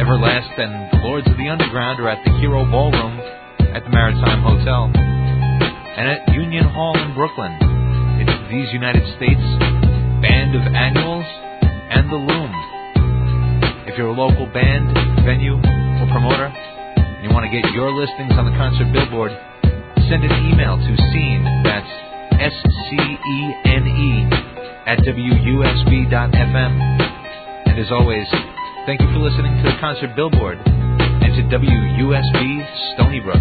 Everlast and Lords of the Underground are at the Hero Ballroom at the Maritime Hotel. And at Union Hall in Brooklyn, it's These United States, Band of Annuals, and The Loom. If you're a local band, venue, or promoter, and you want to get your listings on the concert billboard, send an email to scene, that's SCENE, at WUSB.FM. And as always, thank you for listening to the concert billboard and to WUSB Stony Brook.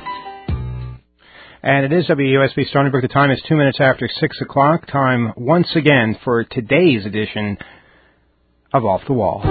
And it is WUSB Stony Brook. The time is 2 minutes after 6 o'clock. Time once again for today's edition of Off the Wall.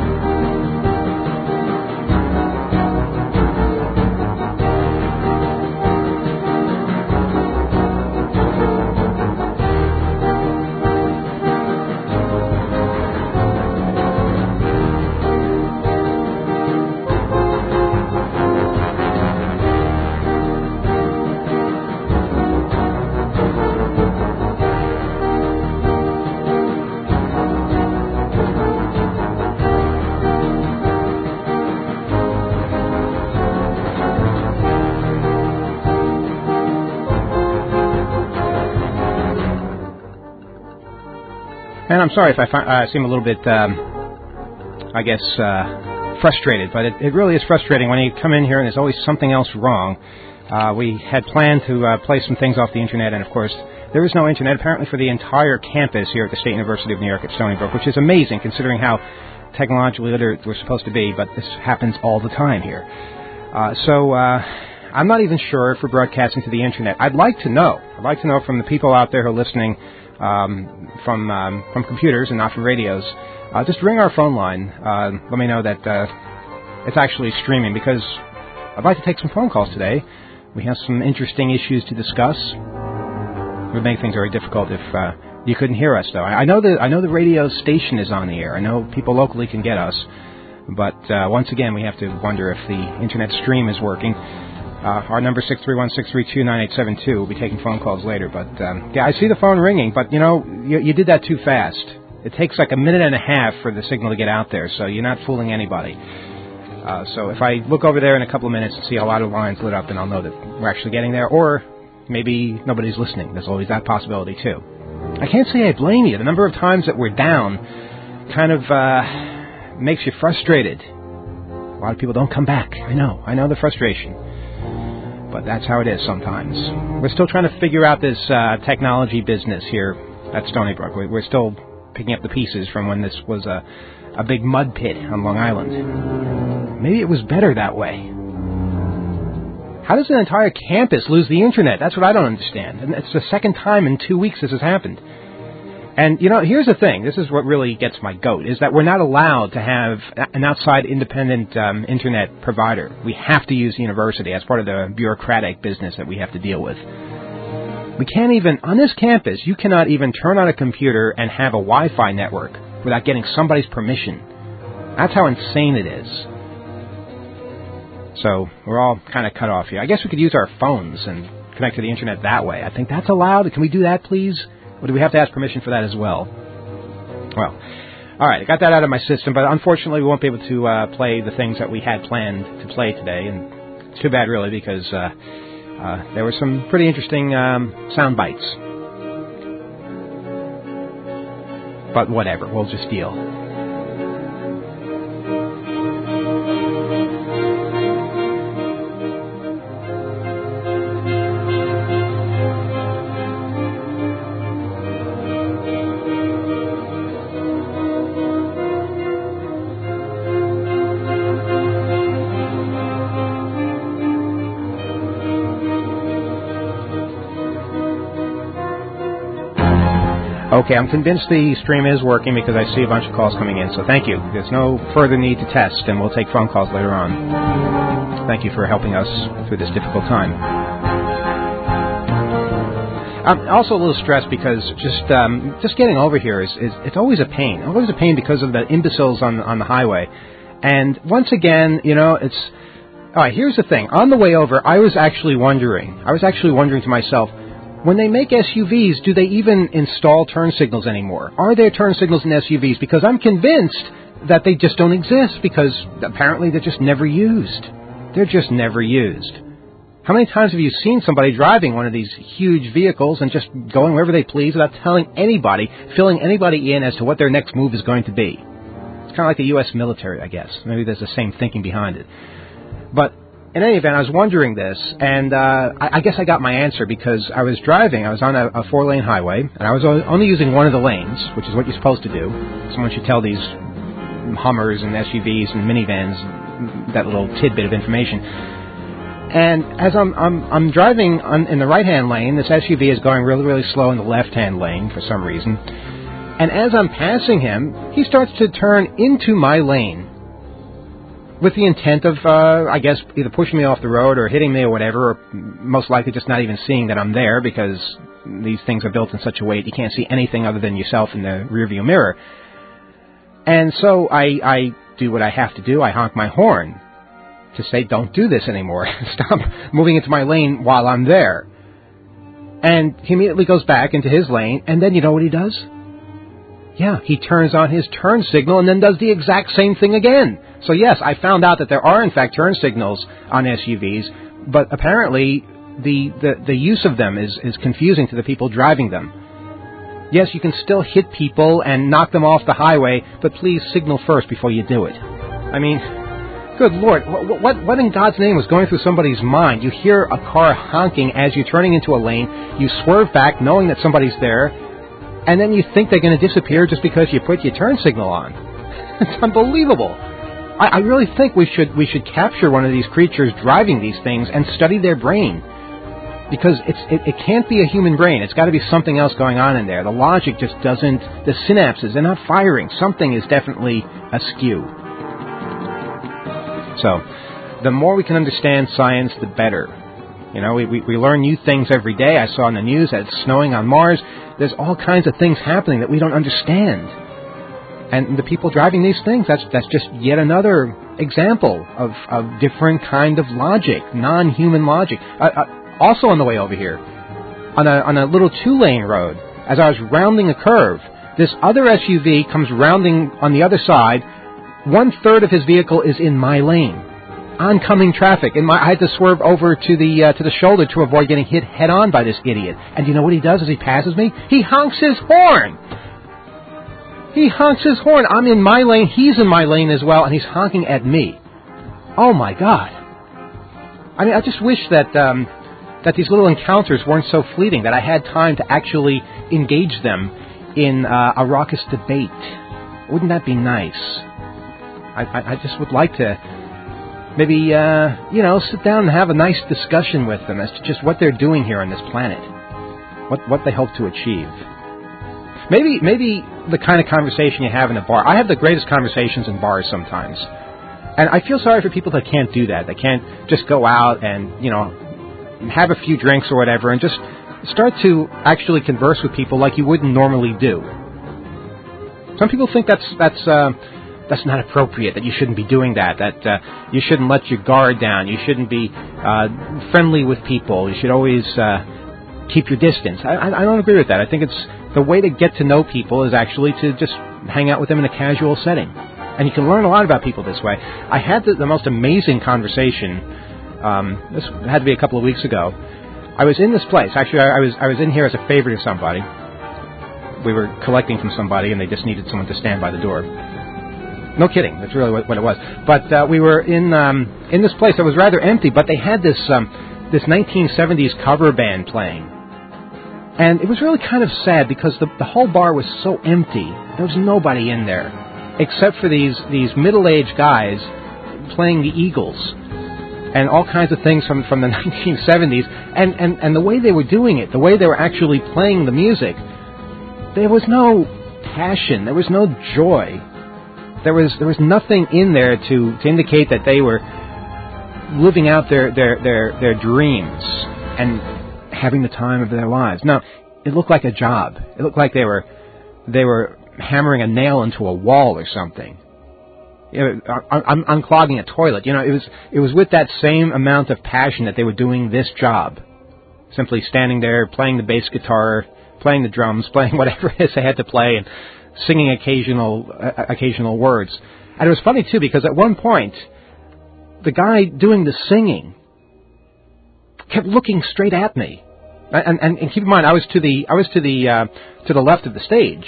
And I'm sorry if I seem a little bit, frustrated, but it really is frustrating when you come in here and there's always something else wrong. We had planned to play some things off the Internet, and of course, there is no Internet apparently for the entire campus here at the State University of New York at Stony Brook, which is amazing considering how technologically literate we're supposed to be, but this happens all the time here. So I'm not even sure if we're broadcasting to the Internet. I'd like to know from the people out there who are listening from computers and not from radios. Just ring our phone line. Let me know that it's actually streaming, because I'd like to take some phone calls today. We have some interesting issues to discuss. It would make things very difficult if you couldn't hear us, though. I know the radio station is on the air. I know people locally can get us, but once again, we have to wonder if the Internet stream is working. Our number is 631-632-9872. We'll be taking phone calls later. But, I see the phone ringing, but, you did that too fast. It takes like a minute and a half for the signal to get out there, so you're not fooling anybody. So if I look over there in a couple of minutes and see a lot of lines lit up, then I'll know that we're actually getting there. Or maybe nobody's listening. There's always that possibility, too. I can't say I blame you. The number of times that we're down kind of makes you frustrated. A lot of people don't come back. I know the frustration. But that's how it is sometimes. We're still trying to figure out this technology business here at Stony Brook. We're still picking up the pieces from when this was a big mud pit on Long Island. Maybe it was better that way. How does an entire campus lose the Internet? That's what I don't understand. And it's the second time in 2 weeks this has happened. And, here's the thing. This is what really gets my goat, is that we're not allowed to have an outside independent Internet provider. We have to use the university as part of the bureaucratic business that we have to deal with. We can't even, on this campus, you cannot even turn on a computer and have a Wi-Fi network without getting somebody's permission. That's how insane it is. So we're all kind of cut off here. I guess we could use our phones and connect to the Internet that way. I think that's allowed. Can we do that, please? Or do we have to ask permission for that as well? Well, all right, I got that out of my system, but unfortunately we won't be able to play the things that we had planned to play today, and it's too bad, really, because there were some pretty interesting sound bites. But whatever, we'll just deal. Okay, I'm convinced the stream is working because I see a bunch of calls coming in, so thank you. There's no further need to test, and we'll take phone calls later on. Thank you for helping us through this difficult time. I'm also a little stressed because just getting over here is it's always a pain. Always a pain because of the imbeciles on the highway. And once again, it's... All right, here's the thing. On the way over, I was actually wondering to myself, when they make SUVs, do they even install turn signals anymore? Are there turn signals in SUVs? Because I'm convinced that they just don't exist because apparently they're just never used. They're just never used. How many times have you seen somebody driving one of these huge vehicles and just going wherever they please without telling anybody, filling anybody in as to what their next move is going to be? It's kind of like the U.S. military, I guess. Maybe there's the same thinking behind it. But in any event, I was wondering this, and I guess I got my answer because I was driving. I was on a 4-lane highway, and I was only using one of the lanes, which is what you're supposed to do. Someone should tell these Hummers and SUVs and minivans that little tidbit of information. And as I'm driving in the right-hand lane, this SUV is going really, really slow in the left-hand lane for some reason. And as I'm passing him, he starts to turn into my lane with the intent of, I guess, either pushing me off the road or hitting me or whatever, or most likely just not even seeing that I'm there because these things are built in such a way that you can't see anything other than yourself in the rearview mirror. And so I do what I have to do. I honk my horn to say, don't do this anymore. Stop moving into my lane while I'm there. And he immediately goes back into his lane, and then you know what he does? Yeah, he turns on his turn signal and then does the exact same thing again. So yes, I found out that there are in fact turn signals on SUVs, but apparently the use of them is confusing to the people driving them. Yes, you can still hit people and knock them off the highway, but please signal first before you do it. I mean, good Lord, what in God's name was going through somebody's mind? You hear a car honking as you're turning into a lane, you swerve back knowing that somebody's there, and then you think they're going to disappear just because you put your turn signal on. It's unbelievable. I really think we should capture one of these creatures driving these things and study their brain. Because it can't be a human brain. It's got to be something else going on in there. The logic just doesn't, the synapses, they're not firing. Something is definitely askew. So, the more we can understand science, the better. You know, we learn new things every day. I saw in the news that it's snowing on Mars. There's all kinds of things happening that we don't understand. And the people driving these things, that's just yet another example of different kind of logic, non-human logic. Also on the way over here, on a little 2-lane road, as I was rounding a curve, this other SUV comes rounding on the other side. 1/3 of his vehicle is in my lane, oncoming traffic. I had to swerve over to the shoulder to avoid getting hit head on by this idiot. And you know what he does as he passes me? He honks his horn. He honks his horn. I'm in my lane. He's in my lane as well, and he's honking at me. Oh my God! I mean, I just wish that these little encounters weren't so fleeting, that I had time to actually engage them in a raucous debate. Wouldn't that be nice? I just would like to maybe, sit down and have a nice discussion with them as to just what they're doing here on this planet, what they hope to achieve. Maybe the kind of conversation you have in a bar. I have the greatest conversations in bars sometimes. And I feel sorry for people that can't do that. They can't just go out and, have a few drinks or whatever and just start to actually converse with people like you wouldn't normally do. Some people think that's not appropriate, that you shouldn't be doing that you shouldn't let your guard down, you shouldn't be friendly with people, you should always keep your distance. I don't agree with that. I think it's the way to get to know people is actually to just hang out with them in a casual setting. And you can learn a lot about people this way. I had the most amazing conversation. This had to be a couple of weeks ago. I was in this place. Actually, I was in here as a favor to somebody. We were collecting from somebody, and they just needed someone to stand by the door. No kidding. That's really what it was. But we were in this place that was rather empty, but they had this 1970s cover band playing. And it was really kind of sad because the whole bar was so empty. There was nobody in there except for these middle-aged guys playing the Eagles and all kinds of things from the 1970s. And the way they were doing it, the way they were actually playing the music, there was no passion. There was no joy. There was nothing in there to indicate that they were living out their dreams and having the time of their lives. No, it looked like a job. It looked like they were hammering a nail into a wall or something. Unclogging a toilet. It was with that same amount of passion that they were doing this job. Simply standing there, playing the bass guitar, playing the drums, playing whatever it is they had to play, and singing occasional words. And it was funny, too, because at one point, the guy doing the singing kept looking straight at me. And keep in mind, I was to the left of the stage.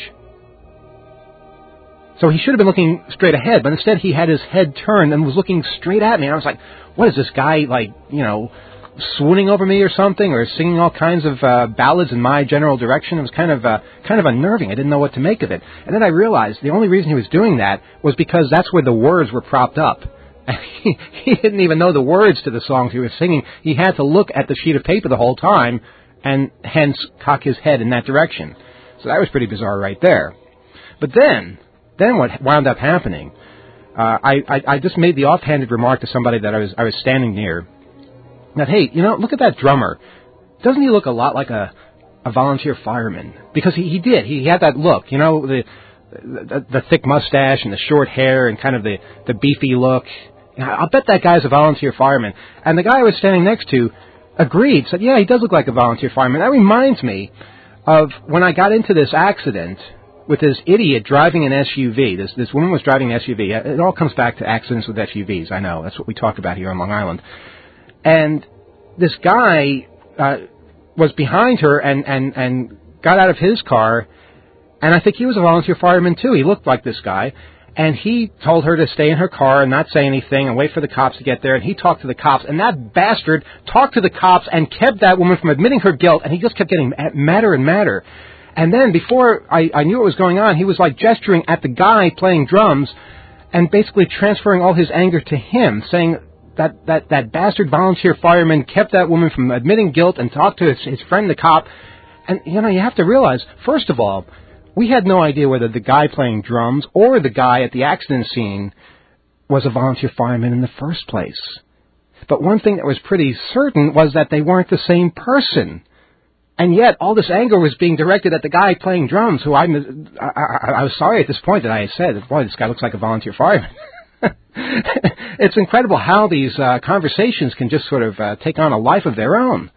So he should have been looking straight ahead, but instead he had his head turned and was looking straight at me. And I was like, what is this guy, like, swooning over me or something, or singing all kinds of ballads in my general direction? It was kind of unnerving. I didn't know what to make of it. And then I realized the only reason he was doing that was because that's where the words were propped up. He didn't even know the words to the songs he was singing. He had to look at the sheet of paper the whole time and hence cock his head in that direction. So that was pretty bizarre right there. But then what wound up happening, I just made the offhanded remark to somebody that I was standing near, that, hey, look at that drummer. Doesn't he look a lot like a volunteer fireman? Because he did. He had that look, the thick mustache and the short hair and kind of the beefy look. I'll bet that guy's a volunteer fireman. And the guy I was standing next to agreed, said, yeah, he does look like a volunteer fireman. That reminds me of when I got into this accident with this idiot driving an SUV. This woman was driving an SUV. It all comes back to accidents with SUVs. I know. That's what we talk about here on Long Island. And this guy was behind her and got out of his car, and I think he was a volunteer fireman too. He looked like this guy. And he told her to stay in her car and not say anything and wait for the cops to get there. And he talked to the cops. And that bastard talked to the cops and kept that woman from admitting her guilt. And he just kept getting madder and madder. And then before I knew what was going on, he was like gesturing at the guy playing drums and basically transferring all his anger to him, saying that bastard volunteer fireman kept that woman from admitting guilt and talked to his friend, the cop. And, you have to realize, first of all, we had no idea whether the guy playing drums or the guy at the accident scene was a volunteer fireman in the first place. But one thing that was pretty certain was that they weren't the same person. And yet, all this anger was being directed at the guy playing drums, who I was sorry at this point that I said, boy, this guy looks like a volunteer fireman. It's incredible how these conversations can just sort of take on a life of their own.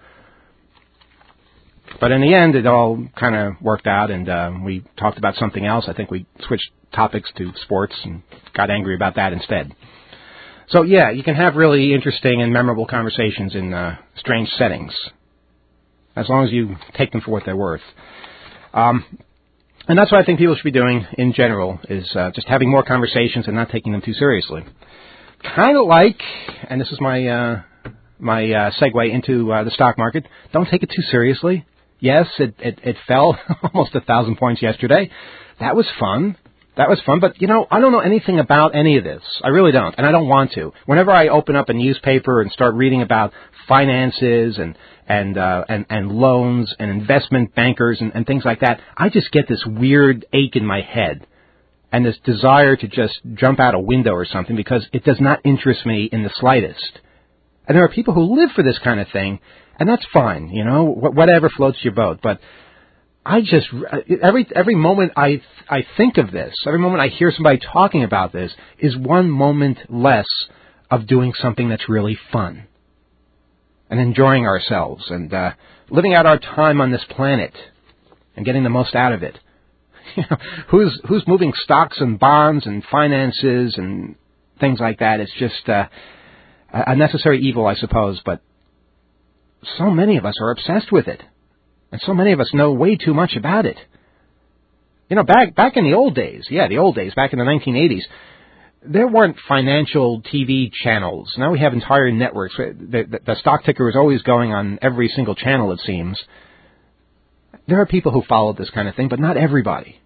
But in the end, it all kind of worked out, and we talked about something else. I think we switched topics to sports and got angry about that instead. So, yeah, you can have really interesting and memorable conversations in strange settings, as long as you take them for what they're worth. And that's what I think people should be doing in general, is just having more conversations and not taking them too seriously. Kind of like, and this is my segue into the stock market, don't take it too seriously. Yes, it fell almost 1,000 points yesterday. That was fun. But, I don't know anything about any of this. I really don't, and I don't want to. Whenever I open up a newspaper and start reading about finances and loans and investment bankers and things like that, I just get this weird ache in my head and this desire to just jump out a window or something because it does not interest me in the slightest. And there are people who live for this kind of thing, and that's fine, whatever floats your boat. But I just, every moment I think of this, every moment I hear somebody talking about this, is one moment less of doing something that's really fun and enjoying ourselves and living out our time on this planet and getting the most out of it. Who's moving stocks and bonds and finances and things like that? It's just a necessary evil, I suppose, but so many of us are obsessed with it. And so many of us know way too much about it. Back in the old days, back in the 1980s, there weren't financial TV channels. Now we have entire networks. The stock ticker is always going on every single channel, it seems. There are people who follow this kind of thing, but not everybody.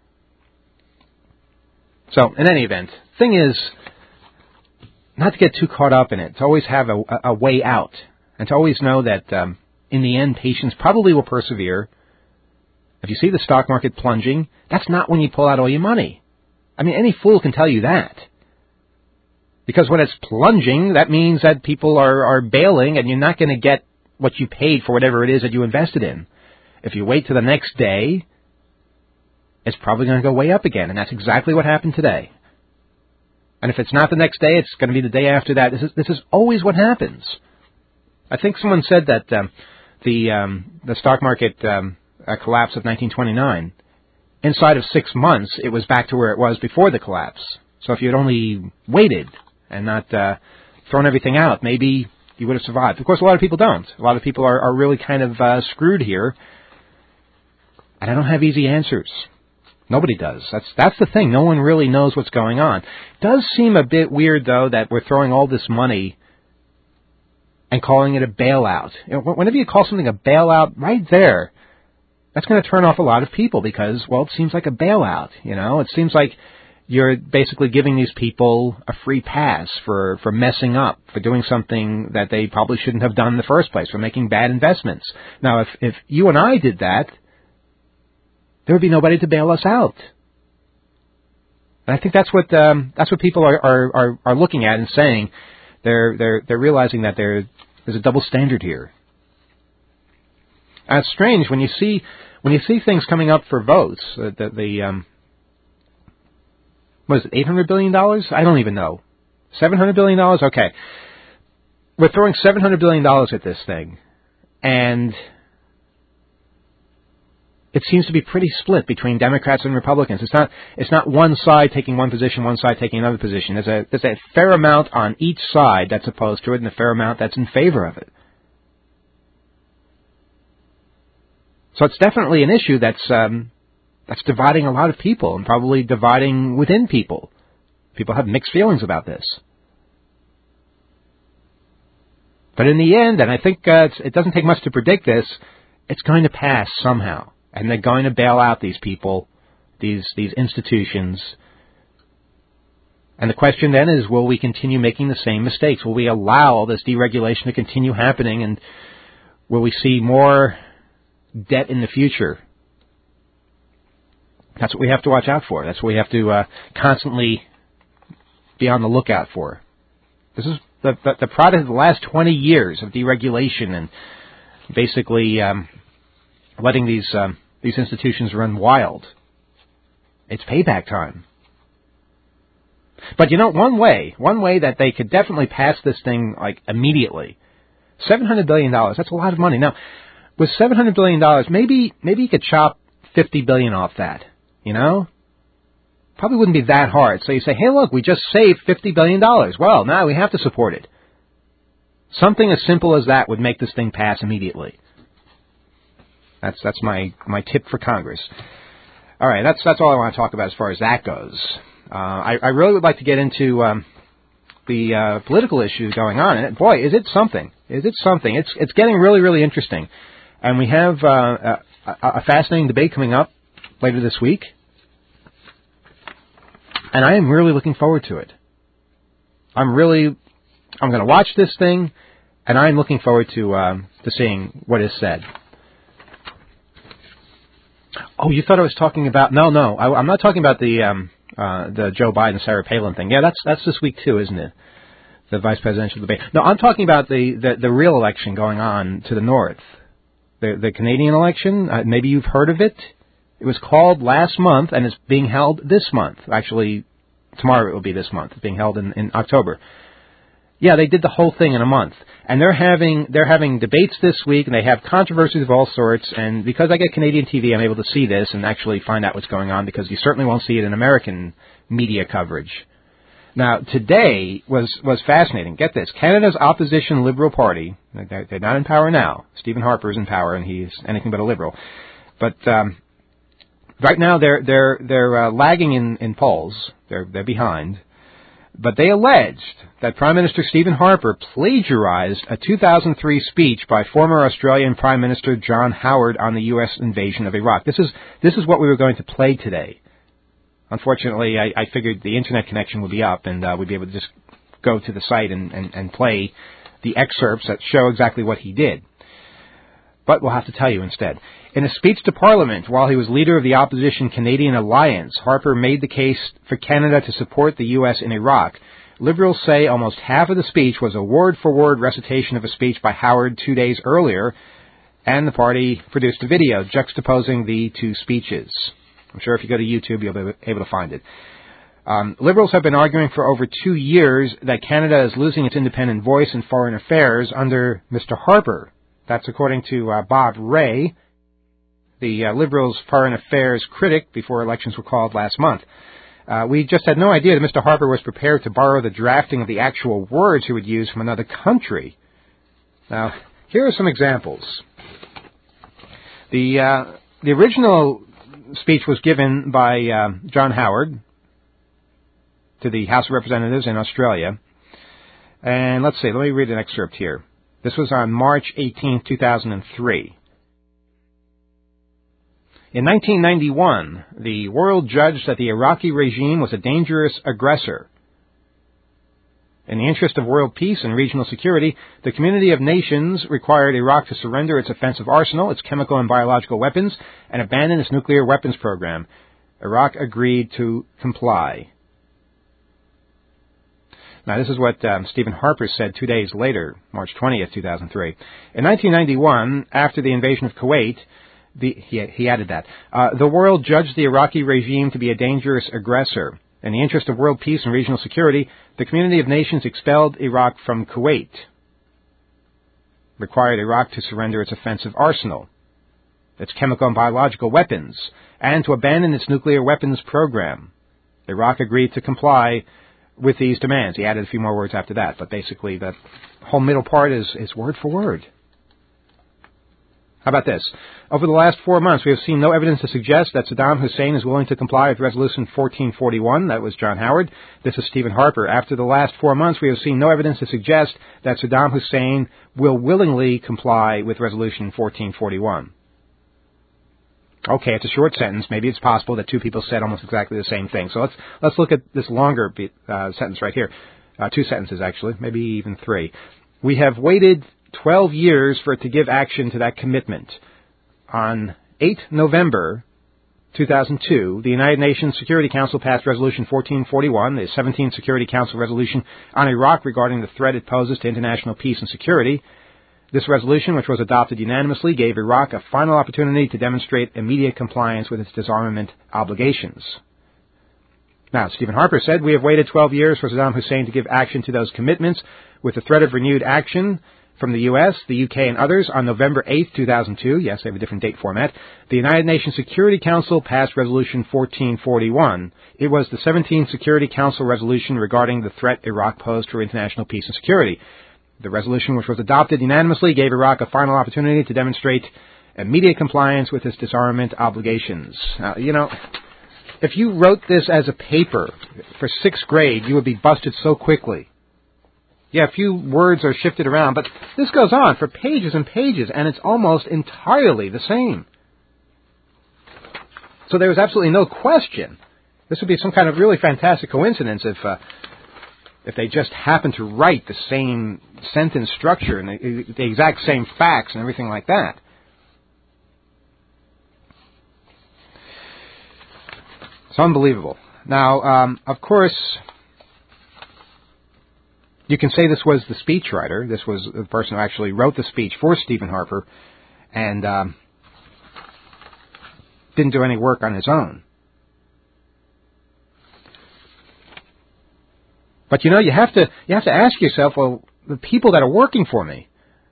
So, in any event, thing is, not to get too caught up in it, to always have a way out, and to always know that in the end, patience probably will persevere. If you see the stock market plunging, that's not when you pull out all your money. I mean, any fool can tell you that. Because when it's plunging, that means that people are bailing, and you're not going to get what you paid for whatever it is that you invested in. If you wait till the next day, it's probably going to go way up again, and that's exactly what happened today. And if it's not the next day, it's going to be the day after that. This is always what happens. I think someone said that the stock market collapse of 1929, inside of 6 months, it was back to where it was before the collapse. So if you had only waited and not thrown everything out, maybe you would have survived. Of course, a lot of people don't. A lot of people are really kind of screwed here. And I don't have easy answers. Nobody does. That's the thing. No one really knows what's going on. It does seem a bit weird, though, that we're throwing all this money and calling it a bailout. You know, whenever you call something a bailout, right there, that's going to turn off a lot of people because, well, it seems like a bailout. You know, it seems like you're basically giving these people a free pass for messing up, for doing something that they probably shouldn't have done in the first place, for making bad investments. Now, if you and I did that, there would be nobody to bail us out. And I think that's what people are looking at and saying. They're realizing that there's a double standard here. And it's strange when you see things coming up for votes. What is it, $800 billion? I don't even know. $700 billion? Okay. We're throwing $700 billion at this thing. And it seems to be pretty split between Democrats and Republicans. It's not one side taking one position, one side taking another position. There's a fair amount on each side that's opposed to it and a fair amount that's in favor of it. So it's definitely an issue that's dividing a lot of people and probably dividing within people. People have mixed feelings about this. But in the end, and I think it doesn't take much to predict this, it's going to pass somehow. And they're going to bail out these people, these institutions. And the question then is, will we continue making the same mistakes? Will we allow this deregulation to continue happening? And will we see more debt in the future? That's what we have to watch out for. That's what we have to constantly be on the lookout for. This is the product of the last 20 years of deregulation and basically letting these institutions run wild. It's payback time. But you know, one way that they could definitely pass this thing like immediately, $700 billion, that's a lot of money. Now, with $700 billion, maybe you could chop $50 billion off that, you know? Probably wouldn't be that hard. So you say, hey, look, we just saved $50 billion. Well, now we have to support it. Something as simple as that would make this thing pass immediately. That's my tip for Congress. All right, that's all I want to talk about as far as that goes. I really would like to get into the political issue going on. And boy, is it something. Is it something. It's getting really, really interesting. And we have a fascinating debate coming up later this week. And I am really looking forward to it. I'm going to watch this thing, and I'm looking forward to seeing what is said. Oh, you thought I was talking about? No. I'm not talking about the Joe Biden Sarah Palin thing. Yeah, that's this week too, isn't it? The vice presidential debate. No, I'm talking about the real election going on to the north, the Canadian election. Maybe you've heard of it. It was called last month, and it's being held this month. Actually, tomorrow it will be this month. It's being held in October. Yeah, they did the whole thing in a month. And they're having debates this week, and they have controversies of all sorts. And because I get Canadian TV, I'm able to see this and actually find out what's going on, because you certainly won't see it in American media coverage. Now, today was fascinating. Get this. Canada's opposition Liberal Party, they're not in power now. Stephen Harper is in power, and he's anything but a Liberal. But right now they're lagging in polls. They're behind. But they alleged that Prime Minister Stephen Harper plagiarized a 2003 speech by former Australian Prime Minister John Howard on the U.S. invasion of Iraq. This is what we were going to play today. Unfortunately, I figured the internet connection would be up, and we'd be able to just go to the site and play the excerpts that show exactly what he did. But we'll have to tell you instead. In a speech to Parliament while he was leader of the opposition Canadian Alliance, Harper made the case for Canada to support the U.S. in Iraq. Liberals say almost half of the speech was a word-for-word recitation of a speech by Howard 2 days earlier, and the party produced a video juxtaposing the two speeches. I'm sure if you go to YouTube, you'll be able to find it. Liberals have been arguing for over 2 years that Canada is losing its independent voice in foreign affairs under Mr. Harper. That's according to Bob Rae, the Liberals' foreign affairs critic before elections were called last month. We just had no idea that Mr. Harper was prepared to borrow the drafting of the actual words he would use from another country. Now, here are some examples. The original speech was given by John Howard to the House of Representatives in Australia. And let's see, let me read an excerpt here. This was on March 18, 2003. In 1991, the world judged that the Iraqi regime was a dangerous aggressor. In the interest of world peace and regional security, the community of nations required Iraq to surrender its offensive arsenal, its chemical and biological weapons, and abandon its nuclear weapons program. Iraq agreed to comply. Now, this is what Stephen Harper said 2 days later, March 20th, 2003. In 1991, after the invasion of Kuwait, he added that, the world judged the Iraqi regime to be a dangerous aggressor. In the interest of world peace and regional security, the community of nations expelled Iraq from Kuwait, required Iraq to surrender its offensive arsenal, its chemical and biological weapons, and to abandon its nuclear weapons program. Iraq agreed to comply with these demands. He added a few more words after that, but basically the whole middle part is word for word. How about this? Over the last 4 months, we have seen no evidence to suggest that Saddam Hussein is willing to comply with Resolution 1441. That was John Howard. This is Stephen Harper. After the last 4 months, we have seen no evidence to suggest that Saddam Hussein will willingly comply with Resolution 1441. Okay, it's a short sentence. Maybe it's possible that two people said almost exactly the same thing. So let's look at this longer sentence right here. 2 sentences, actually, maybe even 3. We have waited 12 years for it to give action to that commitment. On 8 November 2002, the United Nations Security Council passed Resolution 1441, the 17th Security Council resolution on Iraq regarding the threat it poses to international peace and security. This resolution, which was adopted unanimously, gave Iraq a final opportunity to demonstrate immediate compliance with its disarmament obligations. Now, Stephen Harper said, we have waited 12 years for Saddam Hussein to give action to those commitments. With the threat of renewed action from the U.S., the UK, and others, on November 8, 2002, yes, they have a different date format, the United Nations Security Council passed Resolution 1441. It was the 17th Security Council resolution regarding the threat Iraq posed for international peace and security. The resolution, which was adopted unanimously, gave Iraq a final opportunity to demonstrate immediate compliance with its disarmament obligations. Now, if you wrote this as a paper for 6th grade, you would be busted so quickly. Yeah, a few words are shifted around, but this goes on for pages and pages, and it's almost entirely the same. So there was absolutely no question. This would be some kind of really fantastic coincidence if they just happened to write the same sentence structure and the exact same facts and everything like that. It's unbelievable. Now, of course, you can say this was the speechwriter. This was the person who actually wrote the speech for Stephen Harper and didn't do any work on his own. But you have to ask yourself, well, the people that are working for me,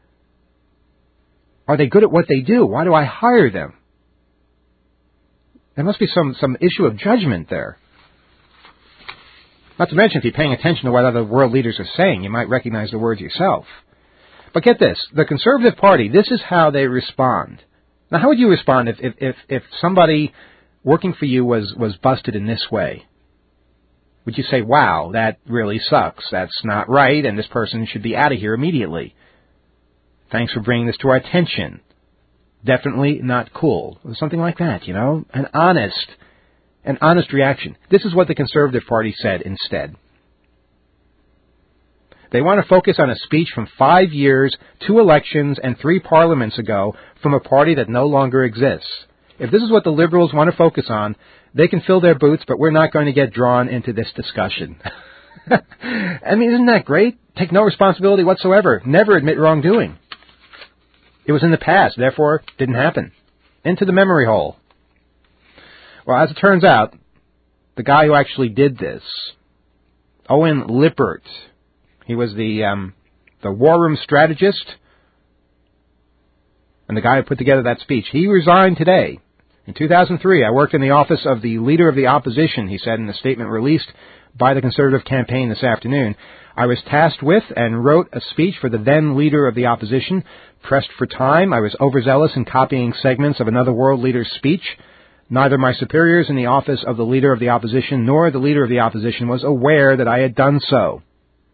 are they good at what they do? Why do I hire them? There must be some issue of judgment there. Not to mention, if you're paying attention to what other world leaders are saying, you might recognize the words yourself. But get this, the Conservative Party, this is how they respond. Now, how would you respond if somebody working for you was busted in this way? Would you say, wow, that really sucks, that's not right, and this person should be out of here immediately? Thanks for bringing this to our attention. Definitely not cool. Or something like that, an honest reaction. This is what the Conservative Party said instead. They want to focus on a speech from 5 years, 2 elections, and 3 parliaments ago from a party that no longer exists. If this is what the Liberals want to focus on, they can fill their boots, but we're not going to get drawn into this discussion. I mean, isn't that great? Take no responsibility whatsoever. Never admit wrongdoing. It was in the past, therefore didn't happen. Into the memory hole. Well, as it turns out, the guy who actually did this, Owen Lippert, he was the war room strategist. and the guy who put together that speech. He resigned today. In 2003, I worked in the office of the Leader of the Opposition, he said in a statement released by the Conservative campaign this afternoon. I was tasked with and wrote a speech for the then Leader of the Opposition. Pressed for time, I was overzealous in copying segments of another world leader's speech. Neither my superiors in the office of the Leader of the Opposition nor the Leader of the Opposition was aware that I had done so.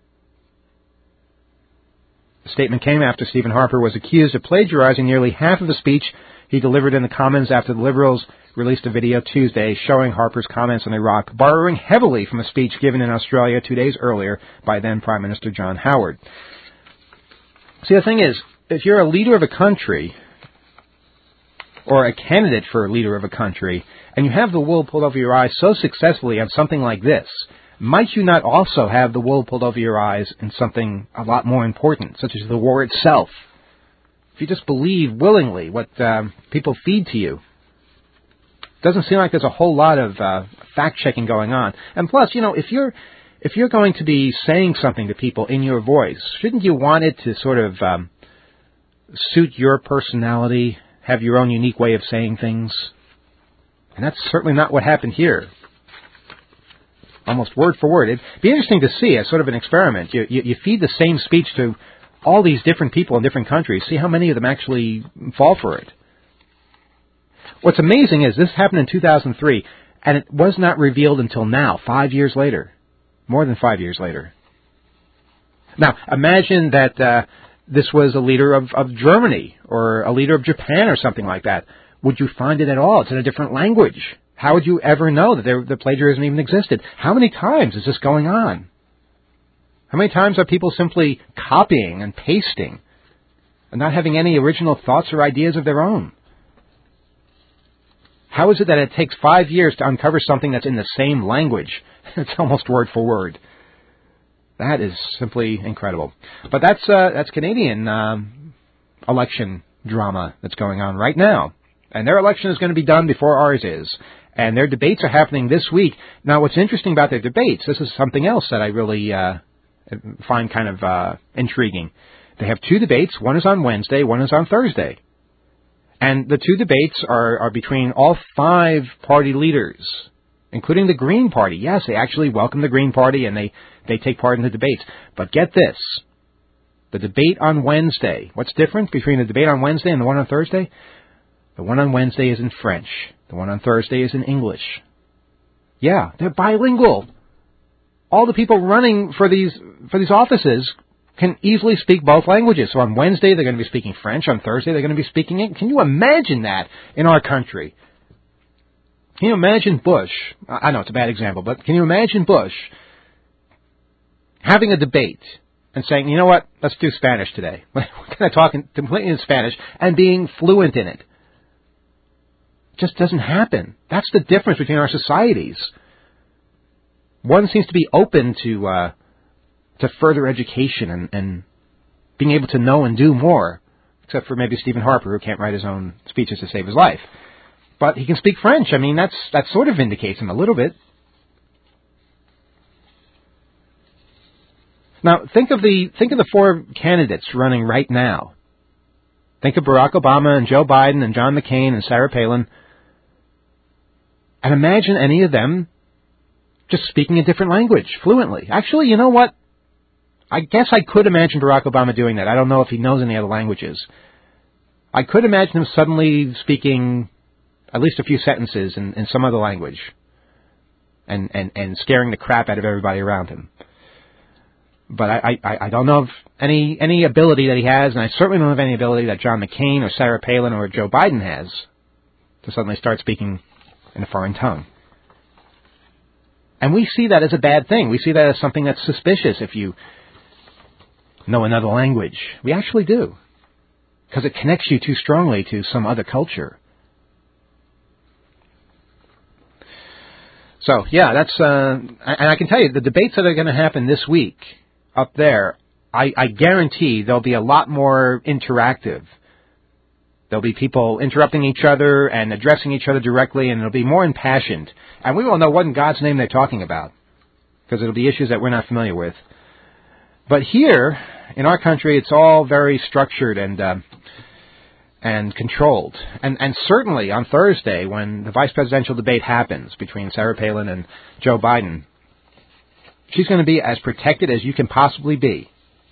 The statement came after Stephen Harper was accused of plagiarizing nearly half of the speech he delivered in the Commons after the Liberals released a video Tuesday showing Harper's comments on Iraq, borrowing heavily from a speech given in Australia 2 days earlier by then Prime Minister John Howard. See, the thing is, if you're a leader of a country, or a candidate for a leader of a country, and you have the wool pulled over your eyes so successfully on something like this, might you not also have the wool pulled over your eyes in something a lot more important, such as the war itself? If you just believe willingly what people feed to you, it doesn't seem like there's a whole lot of fact-checking going on. And plus, if you're going to be saying something to people in your voice, shouldn't you want it to sort of suit your personality, have your own unique way of saying things? And that's certainly not what happened here. Almost word for word. It'd be interesting to see as sort of an experiment. You feed the same speech to all these different people in different countries. See how many of them actually fall for it. What's amazing is this happened in 2003, and it was not revealed until now, 5 years later. More than 5 years later. Now, imagine that this was a leader of Germany or a leader of Japan or something like that. Would you find it at all? It's in a different language. How would you ever know that the plagiarism even existed? How many times is this going on? How many times are people simply copying and pasting and not having any original thoughts or ideas of their own? How is it that it takes 5 years to uncover something that's in the same language? It's almost word for word. That is simply incredible. But that's Canadian election drama that's going on right now. And their election is going to be done before ours is. And their debates are happening this week. Now, what's interesting about their debates, this is something else that I really find kind of intriguing. They have 2 debates. One is on Wednesday, one is on Thursday. And the 2 debates are between all 5 party leaders, including the Green Party. Yes, they actually welcome the Green Party and they take part in the debates. But get this, the debate on Wednesday, what's different between the debate on Wednesday and the one on Thursday? The one on Wednesday is in French. The one on Thursday is in English. Yeah, they're bilingual. All the people running for these offices can easily speak both languages. So on Wednesday, they're going to be speaking French. On Thursday, they're going to be speaking English. Can you imagine that in our country? Can you imagine Bush? I know it's a bad example, but can you imagine Bush having a debate and saying, you know what, let's do Spanish today. We're going to talk completely in Spanish and being fluent in it. Just doesn't happen. That's the difference between our societies. One seems to be open to further education and being able to know and do more, except for maybe Stephen Harper, who can't write his own speeches to save his life. But he can speak French. I mean, that sort of vindicates him a little bit. Now, think of the 4 candidates running right now. Think of Barack Obama and Joe Biden and John McCain and Sarah Palin. And imagine any of them just speaking a different language fluently. Actually, you know what? I guess I could imagine Barack Obama doing that. I don't know if he knows any other languages. I could imagine him suddenly speaking at least a few sentences in some other language and scaring the crap out of everybody around him. But I don't know of any ability that he has, and I certainly don't have any ability that John McCain or Sarah Palin or Joe Biden has to suddenly start speaking in a foreign tongue. And we see that as a bad thing. We see that as something that's suspicious if you know another language. We actually do. Because it connects you too strongly to some other culture. So, yeah, that's... and I can tell you, the debates that are going to happen this week up there, I guarantee they'll be a lot more interactive. There'll be people interrupting each other and addressing each other directly, and it'll be more impassioned. And we won't know what in God's name they're talking about, because it'll be issues that we're not familiar with. But here, in our country, it's all very structured, and and controlled. And certainly on Thursday, when the vice presidential debate happens between Sarah Palin and Joe Biden, she's going to be as protected as you can possibly be.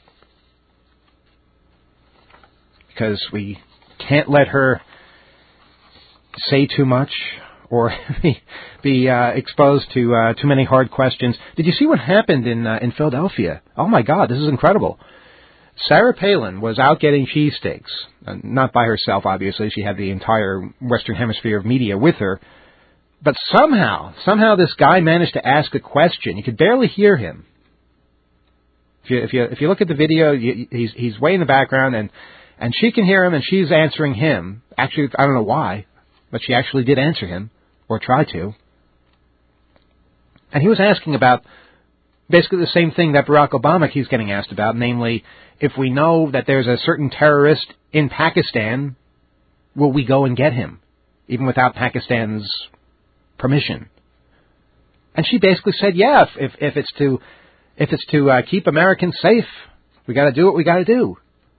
Because we can't let her say too much or be exposed to too many hard questions. Did you see what happened in Philadelphia? Oh, my God, this is incredible. Sarah Palin was out getting cheesesteaks, not by herself, obviously. She had the entire Western Hemisphere of media with her. But somehow this guy managed to ask a question. You could barely hear him. If you look at the video, he's way in the background, and she can hear him, and she's answering him. Actually, I don't know why, but she actually did answer him, or try to. And he was asking about basically the same thing that Barack Obama keeps getting asked about, namely, if we know that there's a certain terrorist in Pakistan, will we go and get him, even without Pakistan's permission? And she basically said, yeah, if it's to keep Americans safe, we got to do what we got to do.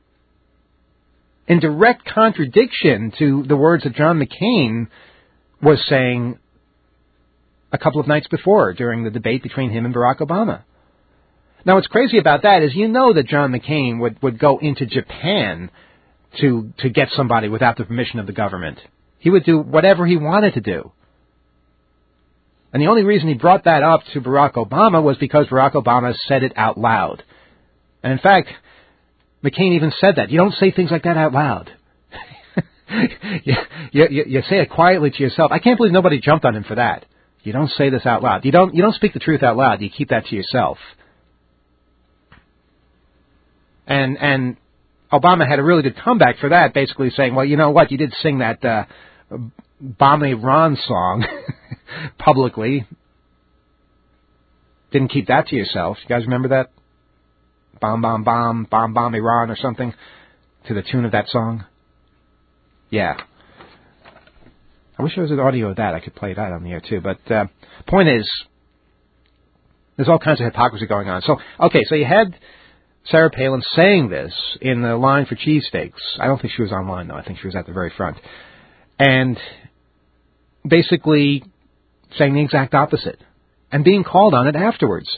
In direct contradiction to the words that John McCain was saying a couple of nights before during the debate between him and Barack Obama. Now, what's crazy about that is you know that John McCain would go into Japan to get somebody without the permission of the government. He would do whatever he wanted to do. And the only reason he brought that up to Barack Obama was because Barack Obama said it out loud. And in fact, McCain even said that. You don't say things like that out loud. you say it quietly to yourself. I can't believe nobody jumped on him for that. You don't say this out loud. You don't speak the truth out loud. You keep that to yourself. And Obama had a really good comeback for that, basically saying, well, you know what, you did sing that Bomb Iran song publicly. Didn't keep that to yourself. You guys remember that? Bomb, bomb, bomb, bomb, bomb Iran or something to the tune of that song? Yeah. I wish there was an audio of that. I could play that on the air too. But point is, there's all kinds of hypocrisy going on. So you had Sarah Palin saying this in the line for cheesesteaks. I don't think she was online, though. I think she was at the very front. And basically saying the exact opposite and being called on it afterwards.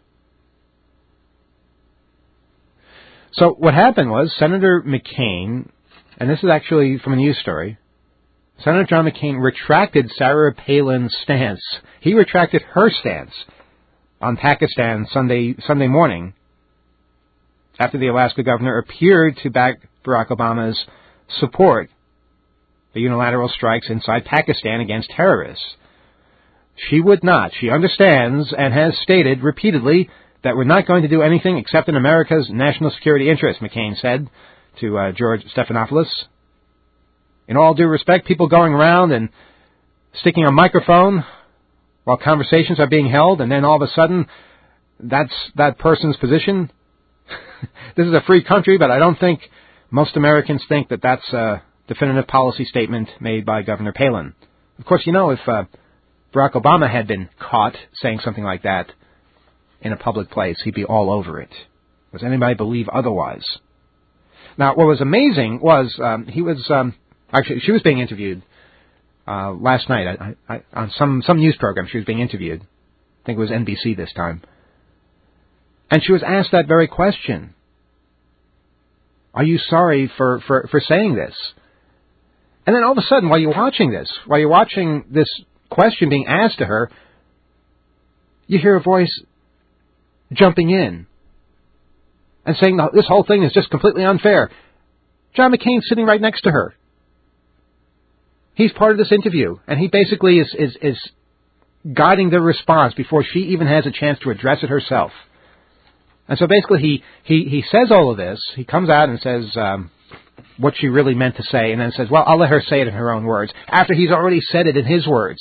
So what happened was Senator McCain, and this is actually from a news story, Senator John McCain retracted Sarah Palin's stance. He retracted her stance on Pakistan Sunday morning after the Alaska governor appeared to back Barack Obama's support for unilateral strikes inside Pakistan against terrorists. She would not. She understands and has stated repeatedly that we're not going to do anything except in America's national security interest, McCain said to George Stephanopoulos. In all due respect, people going around and sticking a microphone while conversations are being held, and then all of a sudden, that's that person's position. This is a free country, but I don't think most Americans think that that's a definitive policy statement made by Governor Palin. Of course, you know, if Barack Obama had been caught saying something like that in a public place, he'd be all over it. Does anybody believe otherwise? Now, what was amazing was she was being interviewed last night on some news program. She was being interviewed. I think it was NBC this time. And she was asked that very question. Are you sorry for saying this? And then all of a sudden, while you're watching this question being asked to her, you hear a voice jumping in and saying this whole thing is just completely unfair. John McCain's sitting right next to her. He's part of this interview, and he basically is guiding the response before she even has a chance to address it herself. And so basically he says all of this. He comes out and says what she really meant to say, and then says, well, I'll let her say it in her own words, after he's already said it in his words.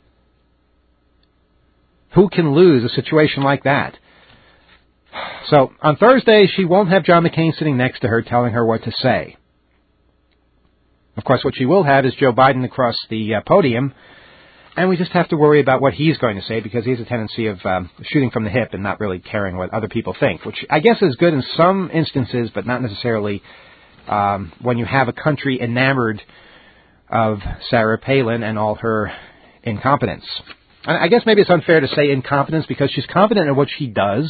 Who can lose a situation like that? So on Thursday, she won't have John McCain sitting next to her telling her what to say. Of course, what she will have is Joe Biden across the podium, and we just have to worry about what he's going to say, because he has a tendency of shooting from the hip and not really caring what other people think, which I guess is good in some instances, but not necessarily when you have a country enamored of Sarah Palin and all her incompetence. And I guess maybe it's unfair to say incompetence because she's competent at what she does,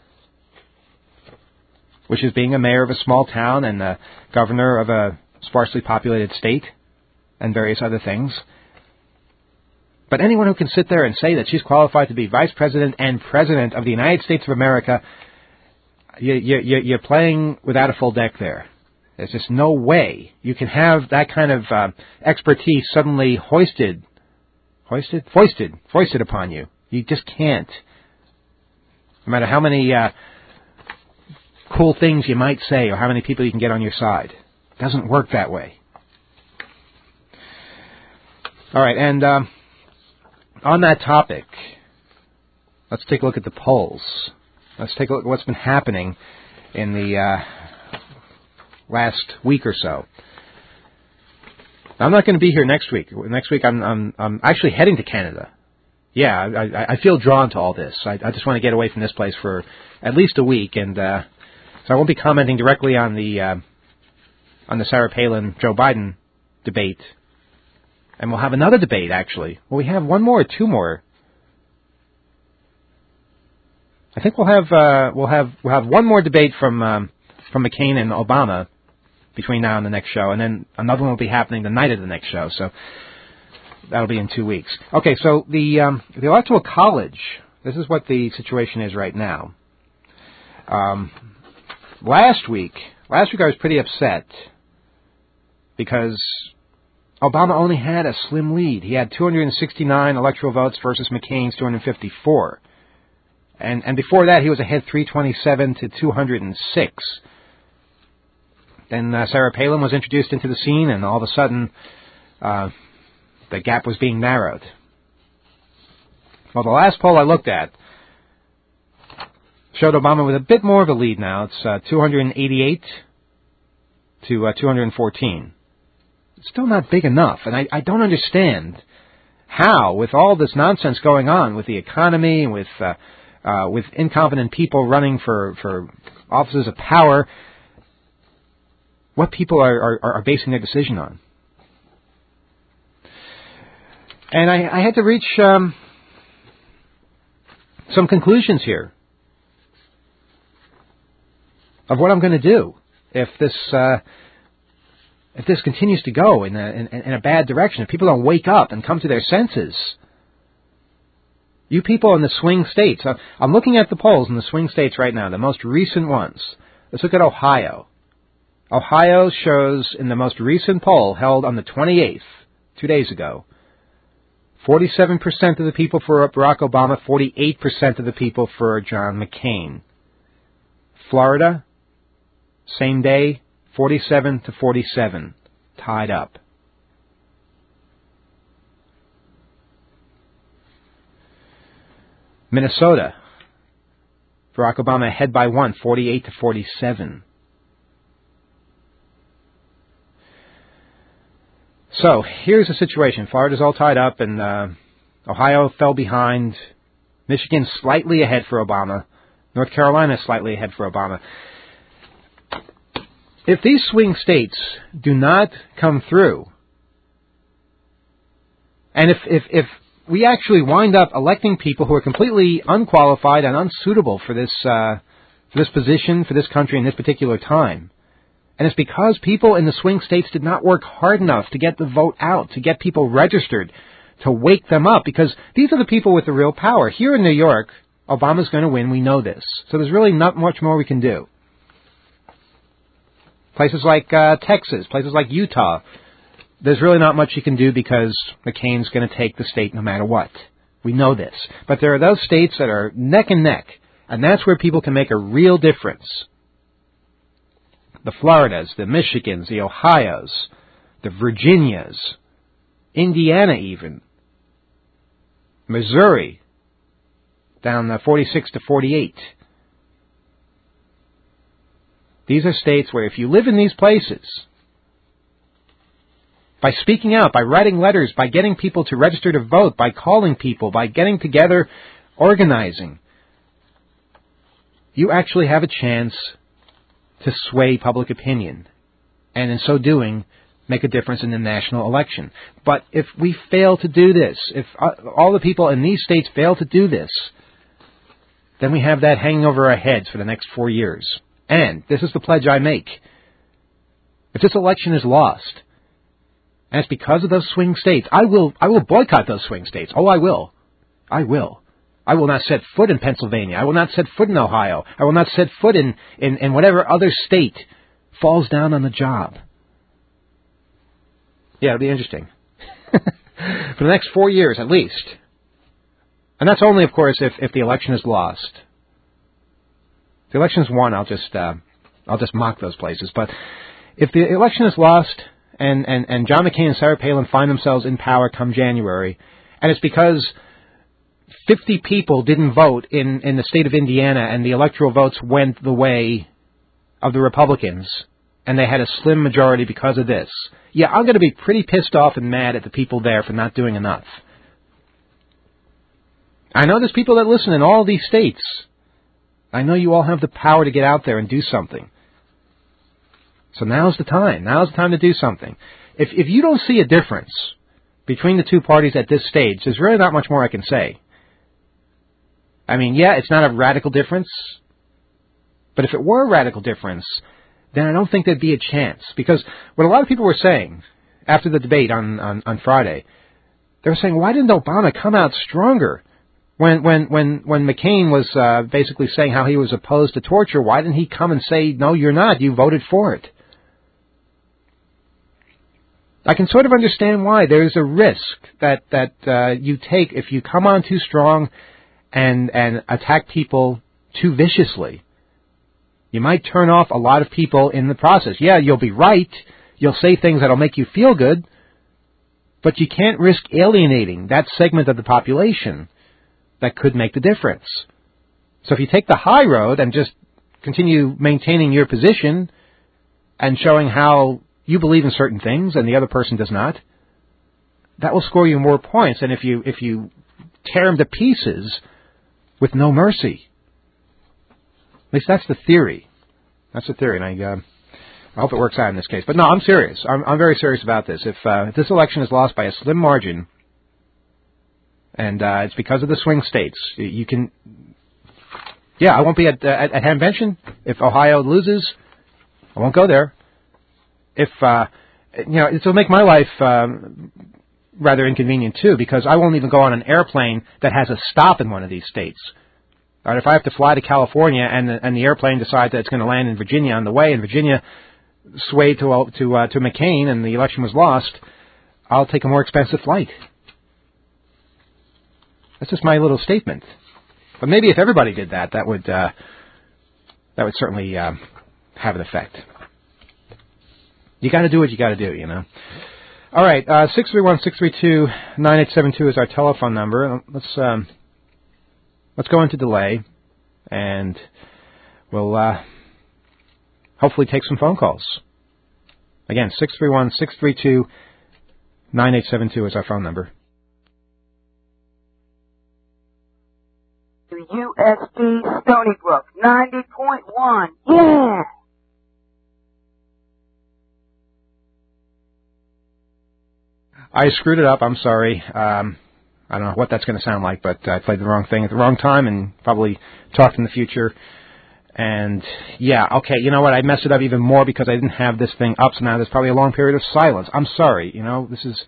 which is being a mayor of a small town and the governor of a sparsely populated state and various other things. But anyone who can sit there and say that she's qualified to be vice president and president of the United States of America, you're playing without a full deck there. There's just no way you can have that kind of expertise suddenly foisted upon you. You just can't. No matter how many cool things you might say or how many people you can get on your side. It doesn't work that way. All right, and on that topic, let's take a look at the polls. Let's take a look at what's been happening in the last week or so. I'm not going to be here next week. Next week, I'm actually heading to Canada. Yeah, I feel drawn to all this. I just want to get away from this place for at least a week, and so I won't be commenting directly on the Sarah Palin Joe Biden debate. And we'll have another debate, actually. Well, we have one more or two more. I think we'll have one more debate from McCain and Obama between now and the next show, and then another one will be happening the night of the next show. So that'll be in 2 weeks. Okay, so the Electoral College. This is what the situation is right now. Last week I was pretty upset because Obama only had a slim lead. He had 269 electoral votes versus McCain's 254. And before that, he was ahead 327 to 206. Then Sarah Palin was introduced into the scene, and all of a sudden, the gap was being narrowed. Well, the last poll I looked at showed Obama with a bit more of a lead now. It's 288 to 214. It's still not big enough, and I don't understand how, with all this nonsense going on with the economy and with incompetent people running for offices of power, what people are basing their decision on. And I had to reach some conclusions here of what I'm going to do if this continues to go in a bad direction, if people don't wake up and come to their senses. You people in the swing states, I'm looking at the polls in the swing states right now, the most recent ones. Let's look at Ohio. Ohio shows in the most recent poll held on the 28th, 2 days ago, 47% of the people for Barack Obama, 48% of the people for John McCain. Florida, same day, 47 to 47, tied up. Minnesota, Barack Obama ahead by 1, 48 to 47. So, here's the situation. Florida's all tied up, and Ohio fell behind. Michigan slightly ahead for Obama. North Carolina slightly ahead for Obama. If these swing states do not come through, and if we actually wind up electing people who are completely unqualified and unsuitable for this position, for this country in this particular time, and it's because people in the swing states did not work hard enough to get the vote out, to get people registered, to wake them up, because these are the people with the real power. Here in New York, Obama's going to win. We know this. So there's really not much more we can do. Places like Texas, places like Utah, there's really not much you can do because McCain's going to take the state no matter what. We know this. But there are those states that are neck and neck, and that's where people can make a real difference. The Floridas, the Michigans, the Ohios, the Virginias, Indiana even, Missouri, down 46 to 48. These are states where if you live in these places, by speaking out, by writing letters, by getting people to register to vote, by calling people, by getting together, organizing, you actually have a chance to sway public opinion. and in so doing, make a difference in the national election. But if we fail to do this, if all the people in these states fail to do this, then we have that hanging over our heads for the next 4 years. And this is the pledge I make. If this election is lost, and it's because of those swing states, I will boycott those swing states. Oh, I will. I will. I will not set foot in Pennsylvania. I will not set foot in Ohio. I will not set foot in whatever other state falls down on the job. Yeah, it'll be interesting. For the next 4 years, at least. And that's only, of course, if the election is lost. If the election is won, I'll just mock those places. But if the election is lost and John McCain and Sarah Palin find themselves in power come January, and it's because 50 people didn't vote in the state of Indiana and the electoral votes went the way of the Republicans, and they had a slim majority because of this, yeah, I'm going to be pretty pissed off and mad at the people there for not doing enough. I know there's people that listen in all these states. I know you all have the power to get out there and do something. So now's the time. Now's the time to do something. If you don't see a difference between the two parties at this stage, there's really not much more I can say. I mean, yeah, it's not a radical difference. But if it were a radical difference, then I don't think there'd be a chance. Because what a lot of people were saying after the debate on Friday, they were saying, why didn't Obama come out stronger? When McCain was basically saying how he was opposed to torture, why didn't he come and say, no, you're not, you voted for it? I can sort of understand why. There's a risk that you take if you come on too strong and attack people too viciously. You might turn off a lot of people in the process. Yeah, you'll be right. You'll say things that'll make you feel good. But you can't risk alienating that segment of the population that could make the difference. So if you take the high road and just continue maintaining your position and showing how you believe in certain things and the other person does not, that will score you more points than if you tear them to pieces with no mercy. At least that's the theory. That's the theory, and I hope it works out in this case. But no, I'm serious. I'm very serious about this. If this election is lost by a slim margin, and it's because of the swing states, you can... Yeah, I won't be at Hamvention. If Ohio loses, I won't go there. If, it'll make my life rather inconvenient, too, because I won't even go on an airplane that has a stop in one of these states. Right, if I have to fly to California and the airplane decides that it's going to land in Virginia on the way, and Virginia swayed to McCain and the election was lost, I'll take a more expensive flight. That's just my little statement. But maybe if everybody did that, that would certainly have an effect. You got to do what you got to do, you know. All right, 631-632-9872 is our telephone number. Let's go into delay, and we'll hopefully take some phone calls. Again, 631-632-9872 is our phone number. USD Stony Brook, 90.1. Yeah! I screwed it up. I'm sorry. I don't know what that's going to sound like, but I played the wrong thing at the wrong time and probably talked in the future. And, yeah, okay, you know what? I messed it up even more because I didn't have this thing up, so now there's probably a long period of silence. I'm sorry. You know, this is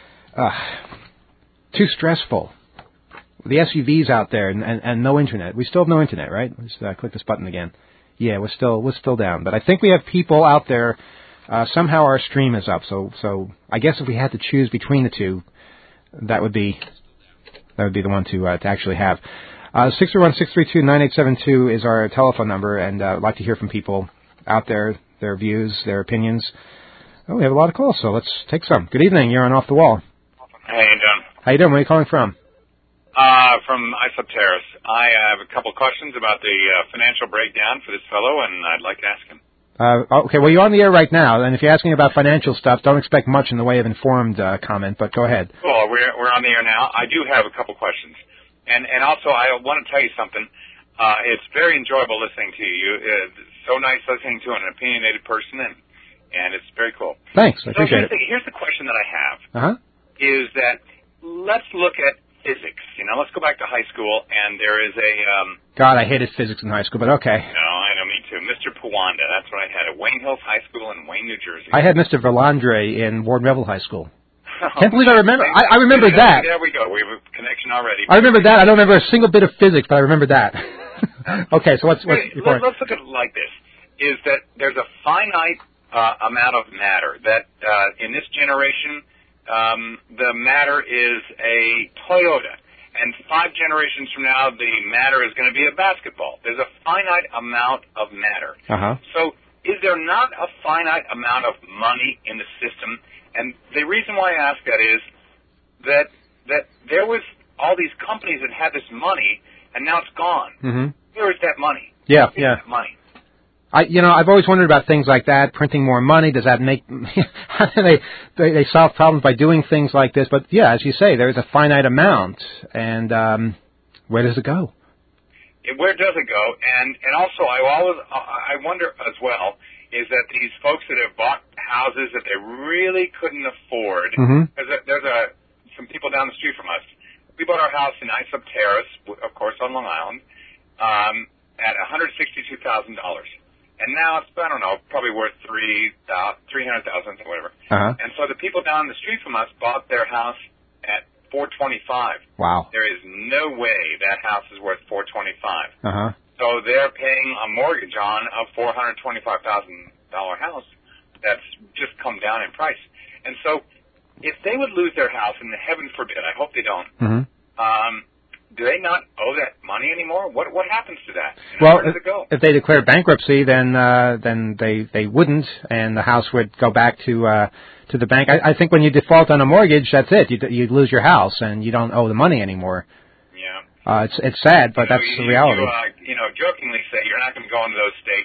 too stressful. The SUVs out there and no internet. We still have no internet, right? Let's click this button again. Yeah, we're still down. But I think we have people out there. Somehow our stream is up. So I guess if we had to choose between the two, that would be the one to actually have. 631-632-9872 is our telephone number, and I'd like to hear from people out there, their views, their opinions. Oh, we have a lot of calls, so let's take some. Good evening. You're on Off the Wall. How you doing? How you doing? Where are you calling from? From Islip Terrace. I have a couple questions about the financial breakdown for this fellow, and I'd like to ask him. Okay, well, you're on the air right now, and if you're asking about financial stuff, don't expect much in the way of informed comment, but go ahead. Well, we're on the air now. I do have a couple questions. And also, I want to tell you something. It's very enjoyable listening to you. It's so nice listening to an opinionated person, and and it's very cool. Thanks, I appreciate it. Here's the question that I have, Uh-huh. is that let's look at physics. Let's go back to high school, and there is a... God, I hated physics in high school, but okay. No, I know, me too. Mr. Pawanda, that's what I had at Wayne Hills High School in Wayne, New Jersey. I had Mr. Verlandre in Ward Revel High School. Can't believe I remember. I remember that. There we go. We have a connection already. I remember that. I don't remember a single bit of physics, but I remember that. Okay, so let's let's look at it like this: is that there's a finite amount of matter that in this generation the matter is a Toyota, and 5 generations from now the matter is going to be a basketball. There's a finite amount of matter. Uh-huh. So is there not a finite amount of money in the system? And the reason why I ask that is that there was all these companies that had this money, and now it's gone. Mm-hmm. Where is that money? Yeah, Where is yeah. that money? I've always wondered about things like that, printing more money. Does that make... how do they solve problems by doing things like this? But, yeah, as you say, there is a finite amount, and where does it go? Where does it go? And also, I wonder as well, is that these folks that have bought houses that they really couldn't afford, there's some people down the street from us. We bought our house in Islip Terrace, of course, on Long Island, at $162,000. And now it's, I don't know, probably worth $300,000 or whatever. Uh-huh. And so the people down the street from us bought their house at $425,000. Wow. There is no way that house is worth $425,000. Uh-huh. So they're paying a mortgage on a $425,000 house that's just come down in price. And so if they would lose their house, and heaven forbid, I hope they don't, do they not owe that money anymore? What happens to that? Where does it go? If they declare bankruptcy, then they wouldn't, and the house would go back to the bank. I think when you default on a mortgage, that's it. You lose your house, and you don't owe the money anymore. Yeah. It's sad, but that's the reality. You jokingly say you're not going to go into those states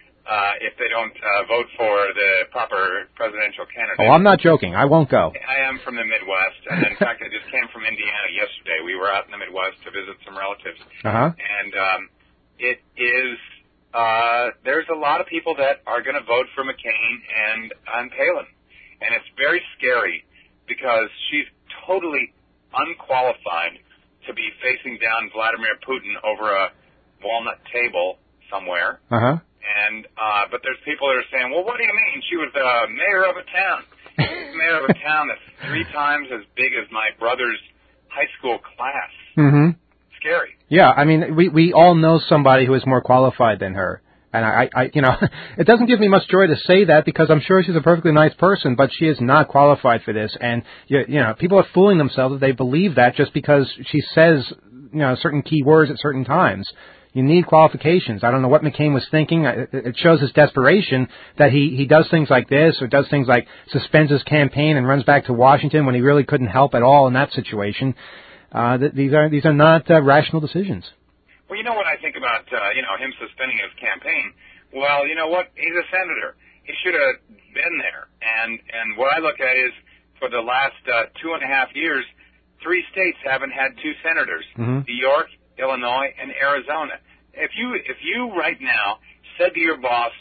if they don't vote for the proper presidential candidate. Oh, I'm not joking. I won't go. I am from the Midwest, and in fact, I just came from Indiana yesterday. We were out in the Midwest to visit some relatives. Uh-huh. And it is, there's a lot of people that are going to vote for McCain and Palin. And it's very scary because she's totally unqualified to be facing down Vladimir Putin over a walnut table somewhere. Uh-huh. And but there's people that are saying, well, what do you mean? She was the mayor of a town. She's the mayor of a town that's 3 times as big as my brother's high school class. Mm-hmm. Scary. Yeah, I mean, we all know somebody who is more qualified than her. And I it doesn't give me much joy to say that because I'm sure she's a perfectly nice person, but she is not qualified for this. And, people are fooling themselves if they believe that just because she says, certain key words at certain times. You need qualifications. I don't know what McCain was thinking. It shows his desperation that he does things like this or does things like suspends his campaign and runs back to Washington when he really couldn't help at all in that situation. These are not rational decisions. Well, you know what I think about, him suspending his campaign? Well, you know what? He's a senator. He should have been there. And what I look at is for the last 2.5 years, 3 states haven't had 2 senators, New York, Illinois, and Arizona. If you right now said to your boss,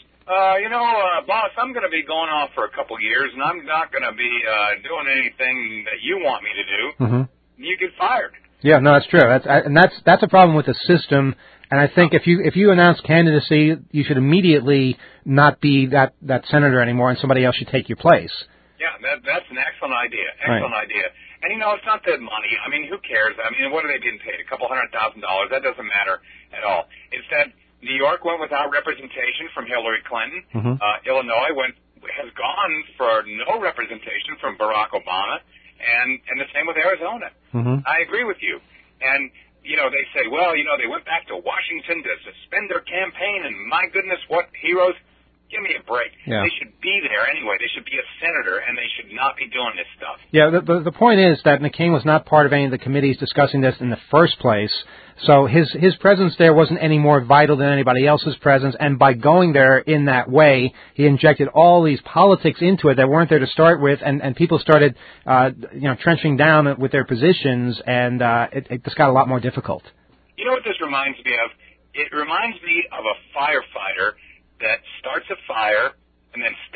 boss, I'm going to be going off for a couple years, and I'm not going to be doing anything that you want me to do, you get fired. Yeah, no, that's true. That's a problem with the system. And I think if you announce candidacy, you should immediately not be that senator anymore, and somebody else should take your place. Yeah, that's an excellent idea. Excellent idea. And, it's not the money. I mean, who cares? I mean, what are they being paid? $200,000. That doesn't matter at all. It's that New York went without representation from Hillary Clinton. Illinois has gone for no representation from Barack Obama. And the same with Arizona. I agree with you. And, they say, well, they went back to Washington to suspend their campaign, and my goodness, what heroes. Give me a break. Yeah. They should be there anyway. They should be a senator, and they should not be doing this stuff. Yeah, the point is that McCain was not part of any of the committees discussing this in the first place, so his presence there wasn't any more vital than anybody else's presence, and by going there in that way, he injected all these politics into it that weren't there to start with, and people started, trenching down with their positions, and it just got a lot more difficult. You know what this reminds me of? It reminds me of a firefighter that starts a fire and then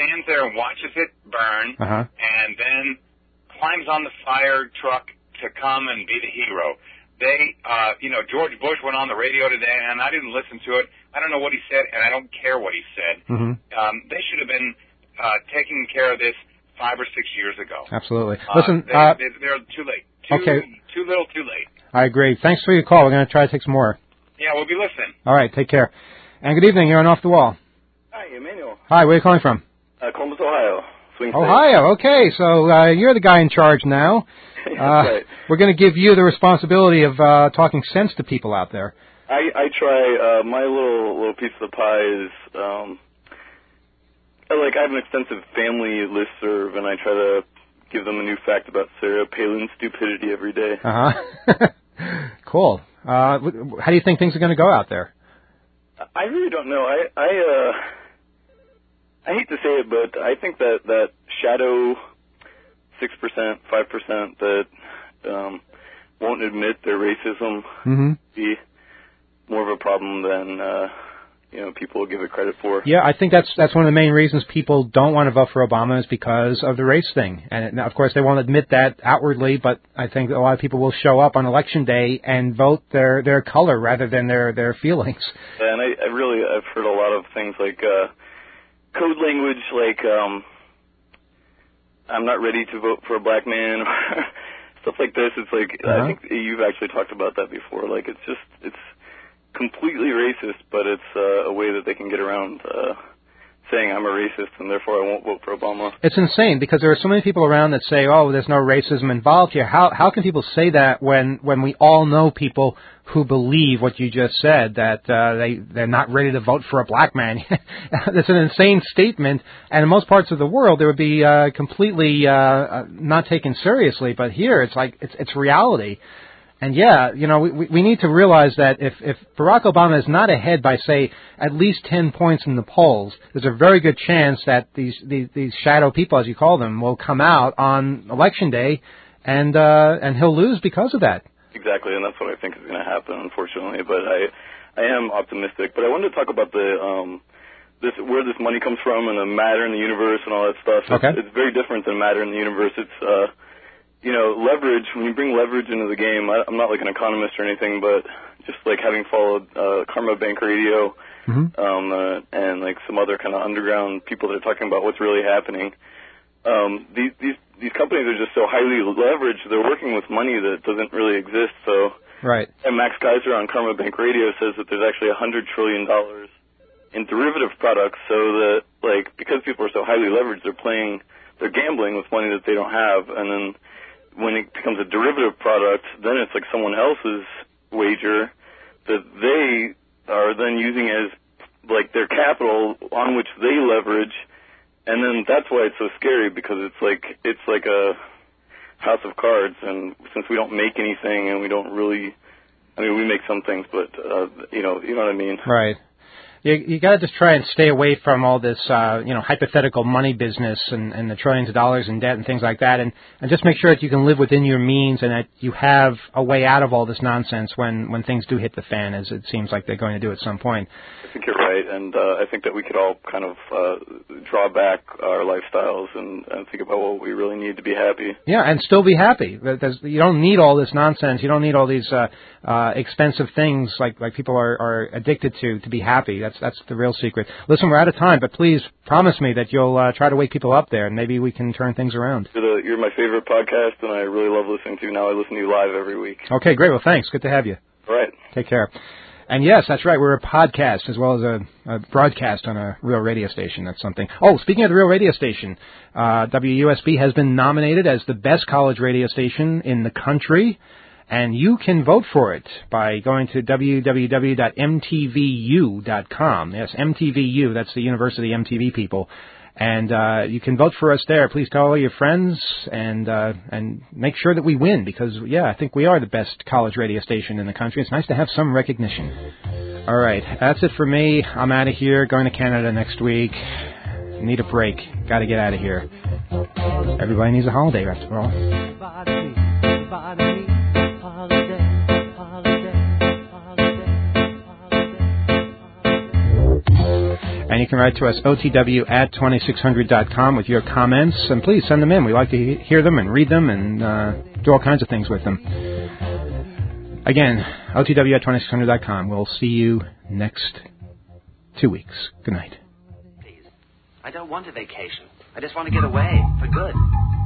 stands there and watches it burn, and then climbs on the fire truck to come and be the hero. They, George Bush went on the radio today, and I didn't listen to it. I don't know what he said, and I don't care what he said. They should have been taking care of this 5 or 6 years ago. Absolutely. Listen, they're too late. Too little, too late. I agree. Thanks for your call. We're going to try to take some more. Yeah, we'll be listening. All right, take care. And good evening. You're on Off the Wall. Hi, Emmanuel. Hi, where are you calling from? Columbus, Ohio. Swing State. Ohio, okay. So you're the guy in charge now. Right. We're going to give you the responsibility of talking sense to people out there. I try. My little piece of the pie is, I have an extensive family listserv, and I try to give them a new fact about Sarah Palin's stupidity every day. Cool. How do you think things are going to go out there? I really don't know. I hate to say it, but I think that shadow 6%, 5% that won't admit their racism be more of a problem than people give it credit for. Yeah, I think that's one of the main reasons people don't want to vote for Obama is because of the race thing. And of course, they won't admit that outwardly, but I think a lot of people will show up on Election Day and vote their color rather than their feelings. And I've heard a lot of things like code language, like I'm not ready to vote for a black man, stuff like this. It's like I think you've actually talked about that before. Like it's completely racist, but it's a way that they can get around saying I'm a racist and therefore I won't vote for Obama. It's insane because there are so many people around that say, oh, there's no racism involved here. How can people say that when we all know people who believe what you just said, that they're not ready to vote for a black man? That's an insane statement, and in most parts of the world it would be completely not taken seriously, but here it's like it's reality. And yeah, we need to realize that if Barack Obama is not ahead by, say, at least 10 points in the polls, there's a very good chance that these shadow people, as you call them, will come out on Election Day, and he'll lose because of that. Exactly, and that's what I think is going to happen, unfortunately. But I am optimistic. But I wanted to talk about where this money comes from and the matter in the universe and all that stuff. Okay. It's very different than matter in the universe. It's leverage, when you bring leverage into the game, I'm not like an economist or anything, but just like having followed Karma Bank Radio and like some other kind of underground people that are talking about what's really happening, these companies are just so highly leveraged, they're working with money that doesn't really exist. So, right. And Max Kaiser on Karma Bank Radio says that there's actually $100 trillion in derivative products, so that, like, because people are so highly leveraged, they're gambling with money that they don't have, and then when it becomes a derivative product, then it's like someone else's wager that they are then using as like their capital on which they leverage, and then that's why it's so scary, because it's like a house of cards, and since we don't make anything and we don't really, we make some things, but you know what I mean. Right. You got to just try and stay away from all this, hypothetical money business and the trillions of dollars in debt and things like that, and just make sure that you can live within your means and that you have a way out of all this nonsense when things do hit the fan, as it seems like they're going to do at some point. I think you're right, and I think that we could all kind of draw back our lifestyles and think about what we really need to be happy. Yeah, and still be happy. You don't need all this nonsense. You don't need all these expensive things like people are addicted to be happy. That's the real secret. Listen, we're out of time, but please promise me that you'll try to wake people up there, and maybe we can turn things around. You're my favorite podcast, and I really love listening to you. Now I listen to you live every week. Okay, great. Well, thanks. Good to have you. All right. Take care. And yes, that's right. We're a podcast as well as a broadcast on a real radio station. That's something. Oh, speaking of the real radio station, WUSB has been nominated as the best college radio station in the country. And you can vote for it by going to www.mtvu.com. Yes, MTVU, that's the University MTV people. And you can vote for us there. Please tell all your friends and make sure that we win because, yeah, I think we are the best college radio station in the country. It's nice to have some recognition. All right, that's it for me. I'm out of here, going to Canada next week. Need a break. Got to get out of here. Everybody needs a holiday, after all. And you can write to us, otw@2600.com, with your comments. And please send them in. We like to hear them and read them and do all kinds of things with them. Again, otw@2600.com. We'll see you next 2 weeks. Good night. Please. I don't want a vacation. I just want to get away for good.